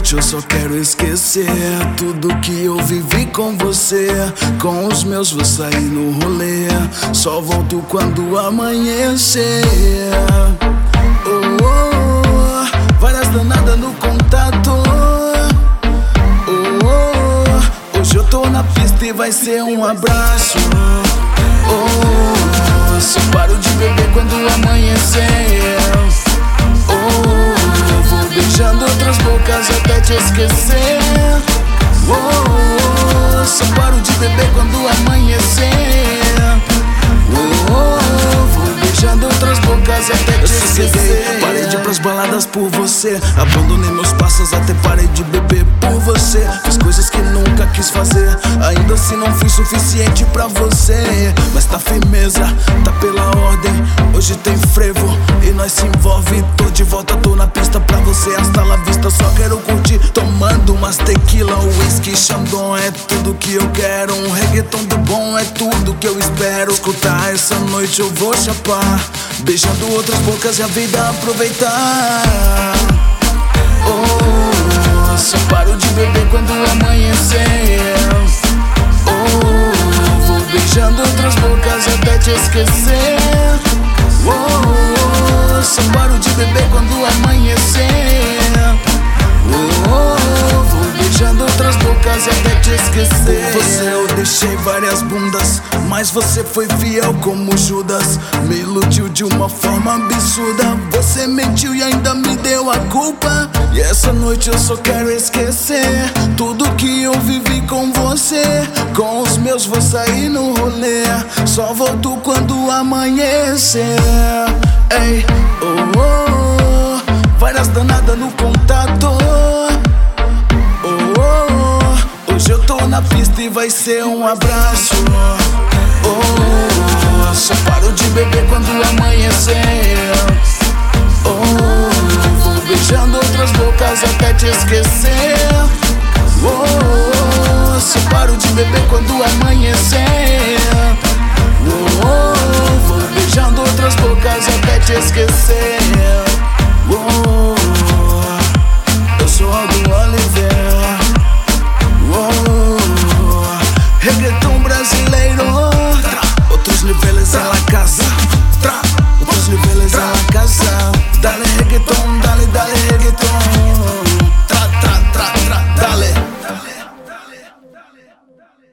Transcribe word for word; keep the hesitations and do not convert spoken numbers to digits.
noite eu só quero esquecer tudo que eu vivi com você. Com os meus vou sair no rolê, só volto quando amanhecer. Oh, oh, várias danadas no contato. Oh, oh, hoje eu tô na pista e vai ser um abraço. Oh, só paro de beber quando amanhecer. Oh, vou beijando outras bocas até te esquecer. Oh, só paro de beber quando amanhecer. Oh, vou beijando outras bocas até te esquecer. Parei de ir pras baladas por você, abandonei meus passos até parei de beber por você. Fiz coisas que nunca quis fazer, ainda assim não fui suficiente pra você. Mas tá firmeza, tá pela ordem, hoje tem frevo e nós se envolve. Tô de volta, tô na pista pra você, hasta la vista. Só quero curtir, tomando umas tequila, whisky, chandon. É tudo que eu quero, um reggaeton do bom é tudo que eu espero. Escutar essa noite eu vou chapar, beijando outras bocas e a vida aproveitar. Oh, só paro de beber quando amanhecer. Oh, vou beijando outras bocas até te esquecer. Oh, só paro de beber quando amanhecer. Oh, vou beijando outras bocas até te esquecer. Por você eu deixei várias bundas, mas você foi fiel como Judas. Me iludiu de uma forma absurda, você mentiu e ainda me deu a culpa. E essa noite eu só quero esquecer tudo que eu vivi com você. Com os meus vou sair no rolê, só volto quando amanhecer. Ei, oh, oh, várias danadas no contato. Oh, oh, hoje eu tô na pista e vai ser um abraço. Oh, só paro de beber quando amanhecer. Oh, vou beijando outras bocas até te esquecer. Oh, só paro de beber quando amanhecer. Oh, vou beijando outras bocas até te esquecer. Oh, eu sou Aldo Oliveira. Oh, reggaeton brasileiro. Outros níveis a la casa. Outros níveis a la casa. Dale reggaeton, dale, dale reggaeton.